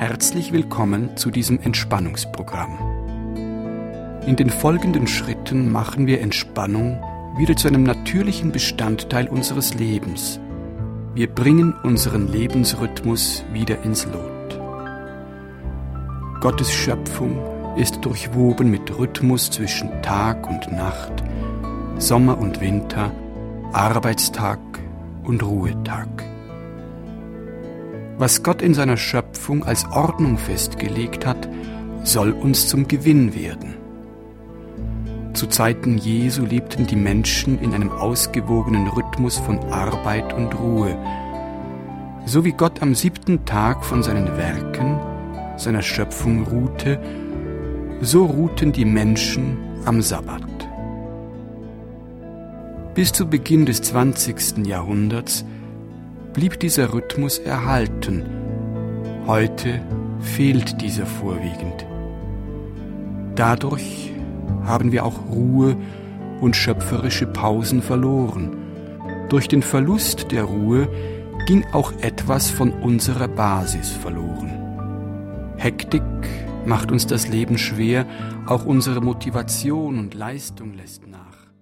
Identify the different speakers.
Speaker 1: Herzlich willkommen zu diesem Entspannungsprogramm. In den folgenden Schritten machen wir Entspannung wieder zu einem natürlichen Bestandteil unseres Lebens. Wir bringen unseren Lebensrhythmus wieder ins Lot. Gottes Schöpfung ist durchwoben mit Rhythmus zwischen Tag und Nacht, Sommer und Winter, Arbeitstag und Ruhetag. Was Gott in seiner Schöpfung als Ordnung festgelegt hat, soll uns zum Gewinn werden. Zu Zeiten Jesu lebten die Menschen in einem ausgewogenen Rhythmus von Arbeit und Ruhe. So wie Gott am 7. Tag von seinen Werken, seiner Schöpfung ruhte, so ruhten die Menschen am Sabbat. Bis zu Beginn des 20. Jahrhunderts blieb dieser Rhythmus erhalten. Heute fehlt dieser vorwiegend. Dadurch haben wir auch Ruhe und schöpferische Pausen verloren. Durch den Verlust der Ruhe ging auch etwas von unserer Basis verloren. Hektik macht uns das Leben schwer, auch unsere Motivation und Leistung lässt nach.